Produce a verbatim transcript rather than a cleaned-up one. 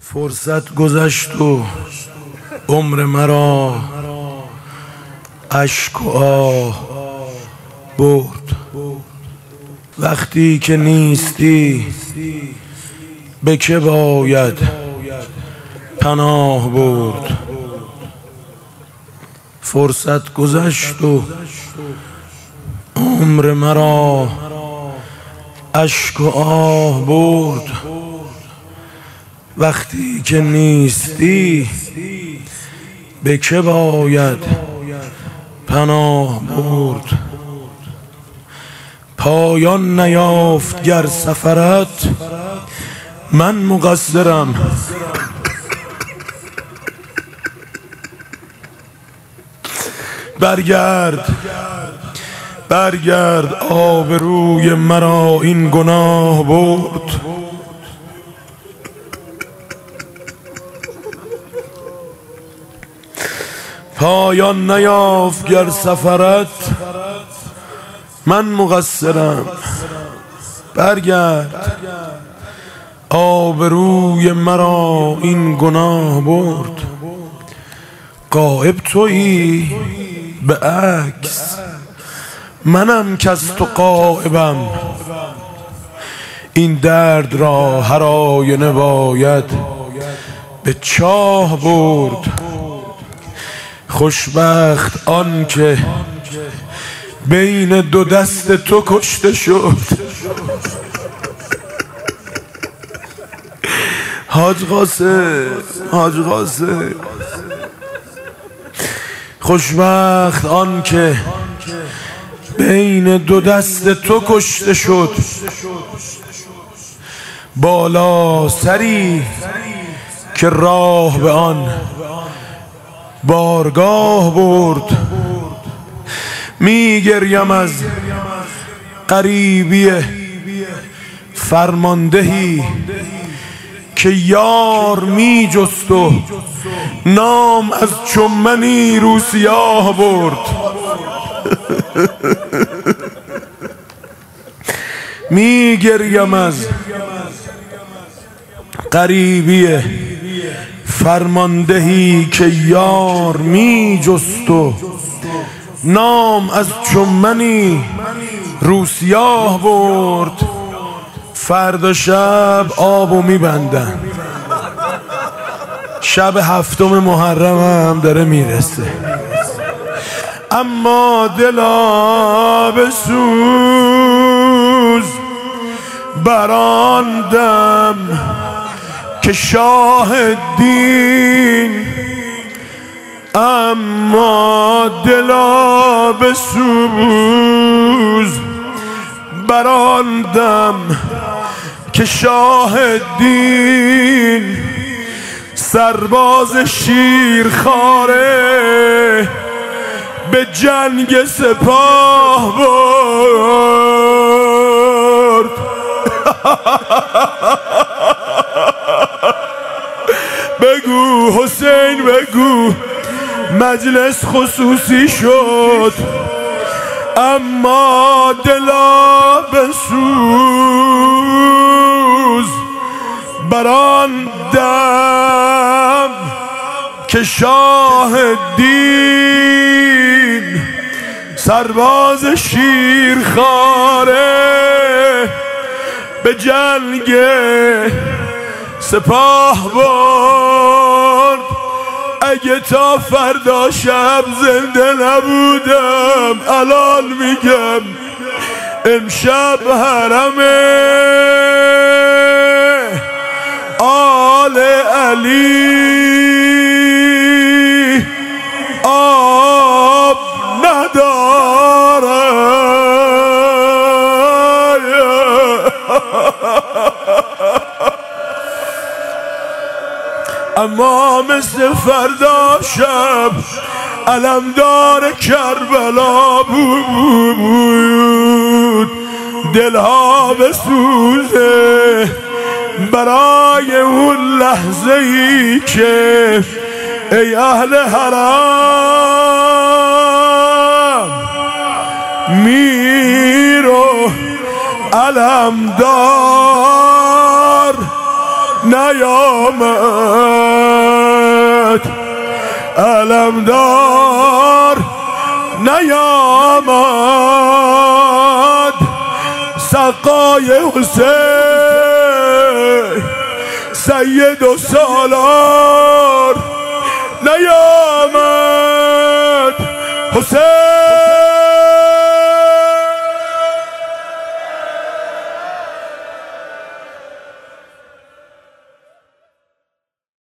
فرصت گذشت و عمر مرا اشک و آه برد. وقتی که نیستی به که باید پناه برد. فرصت گذشت و عمر مرا اشک و آه برد. وقتی که نیستی به که باید پناه برد. پایان نیافت گر سفرت من مقصرم. برگرد برگرد آبروی مرا این گناه برد. پایان نیافت گر سفرت من مقصرم. برگرد آبروی مرا این گناه برد. غایب تویی به عکس منم کز تو غایبم. این درد را هر آینه باید به چاه برد. خوشبخت آن که بین دو دست تو کشته شد. حاج قاسم حاج قاسم خوشبخت آن که بین دو دست تو کشته شد. بالا سری که راه به آن بارگاه برد. می گریم از غریبی فرماندهی که یار می جست و نام از چمنی رو سیاه برد. می گریم از غریبی فرماندهی که یار می جست و نام از چمنی رو سیاه برد. فردا شب آبو میبندن. شب هفتم محرم هم داره میرسه. اما دلا به سوز بران دم که شاهدین. اما دلا به سوز بران دم که شاهدین. سرباز شیرخواره به جنگ سپاه برد. بگو حسین بگو مجلس خصوصی شد. اما دلا به سوز بران دم که شاهدین. سرباز شیرخواره به جنگ سپاه برد. اگه تا فردا شب زنده نبودم الان میگم امشب حرمه آل علی آب نداره. اما مثل فردا شب علمدار کربلا بود. دلها بسوزه برای اون لحظه ای که ای اهل حرم میرو علمدار نه نیامد، علمدار نیامد، سقای حسین سید و سالار نیامد.